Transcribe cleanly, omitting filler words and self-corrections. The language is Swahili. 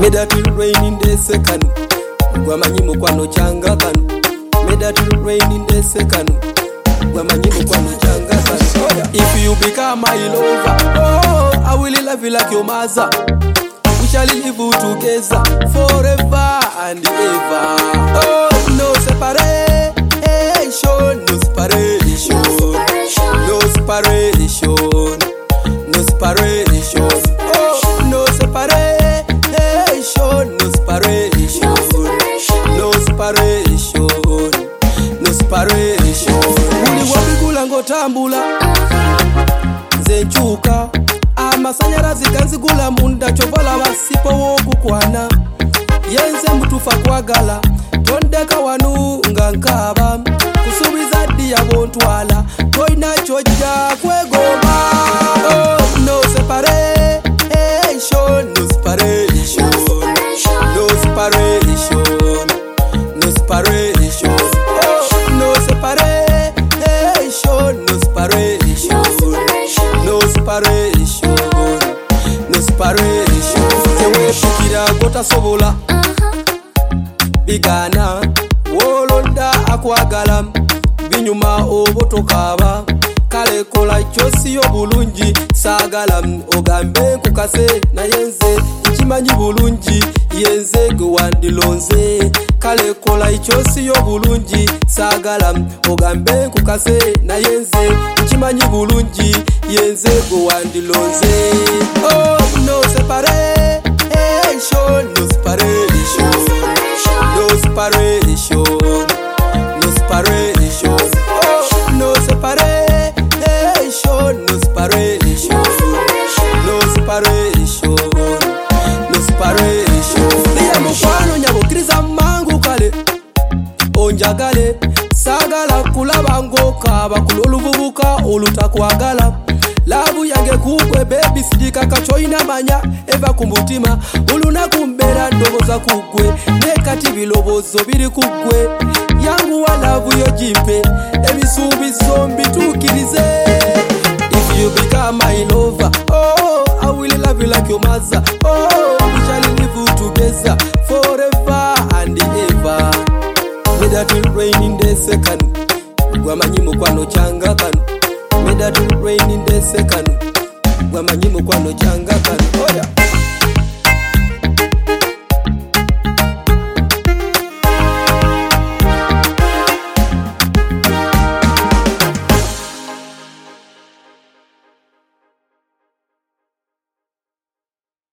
May that will rain in the second. Guamanyimu kwano changa kanu. May that will rain in the second. Guamanyimu kwano changa kanu. If you become my lover, oh, I will love you like your mother. We shall live together forever and ever. Oh, no separation, no separation, no separation, no separation. Oh, no separation, no separation, no separation, no separation. Uli wabigula ngotambula zenchuka amasanyarazi ganzigula munda chovala basipo wokukwana yenze mutufa kwagala tondeka wanu nga nkaba kusubiza ddi yabontwala toyina kyojja kwegomba. Oh, no separation, no separation, no separation, no separation. Oh, no separation, no separation, no separation, no separation. Tewe shikira gota sobola bigana wolonda akwagala binyuma obotokaba kale kola kyosi obulungi sagala ogambe kukase na yenze ikimanyi bulungi yenze gwandilonze kale kola kyosi obulungi sagala ogambe kukase na yenze ikimanyi bulungi yenze gwandilonze. Oh, no separation, no separation, no separation, no separation. Oh, no separation, no separation, no separation, no separation. Liya mukwano nyabukiriza mangu kale onjagale sagala kulaba ngokaba kulolububuka olutakwagala labu yange kukwe baby sidika kachoina manya eva kumutima uluna kumbera ndoboza kugwe nekati bilobozo biri kugwe yangu walabu yo jimpe ebisubizo mbitukirize. If you become my lover, oh, I will love you like your mother. Oh, we shall live together forever and ever. May that will rain in the second. Guamanyimu kwano changa kanu. May that will rain in the second. Guamanyimu kwano changa kanu. Oh yeah.